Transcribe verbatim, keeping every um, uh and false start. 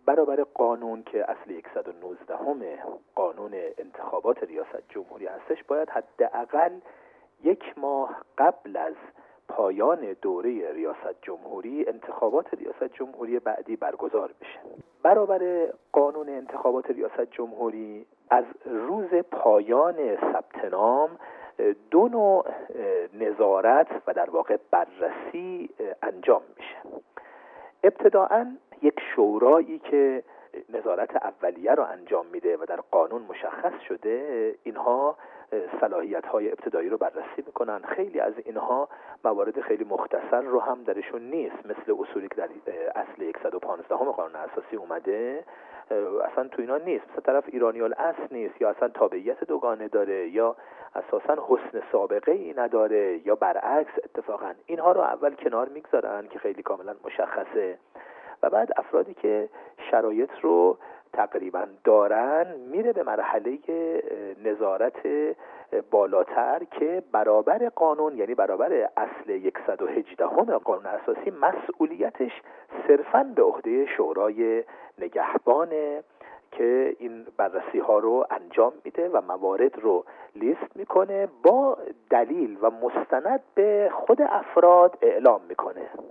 برابر قانون که اصل صد و نوزده همه قانون انتخابات ریاست جمهوری هستش، باید حداقل یک ماه قبل از پایان دوره ریاست جمهوری انتخابات ریاست جمهوری بعدی برگزار بشه. برابر قانون انتخابات ریاست جمهوری از روز پایان ثبت نام دو نوع نظارت و در واقع بررسی انجام میشه. ابتداعاً یک شورایی که نظارت اولیه رو انجام میده و در قانون مشخص شده، اینها صلاحیت‌های ابتدایی رو بررسی میکنن. خیلی از اینها موارد خیلی مختصر رو هم درشون نیست، مثل اصولی که در اصل صد و پانزده هم قانون اساسی اومده اصلا تو اینا نیست. مثلا طرف ایرانی الاصل نیست، یا اصلا تابعیت دوگانه داره، یا اساسا حسن سابقه ای نداره، یا برعکس. اتفاقا اینها رو اول کنار میگذارن که خیلی کاملا مشخصه، و بعد افرادی که شرایط رو تقریبا دارن میره به مرحله نظارت بالاتر که برابر قانون، یعنی برابر اصل صد و هجده هم قانون اساسی، مسئولیتش صرفاً به عهده شورای نگهبانه که این بررسی ها رو انجام میده و موارد رو لیست میکنه، با دلیل و مستند به خود افراد اعلام میکنه.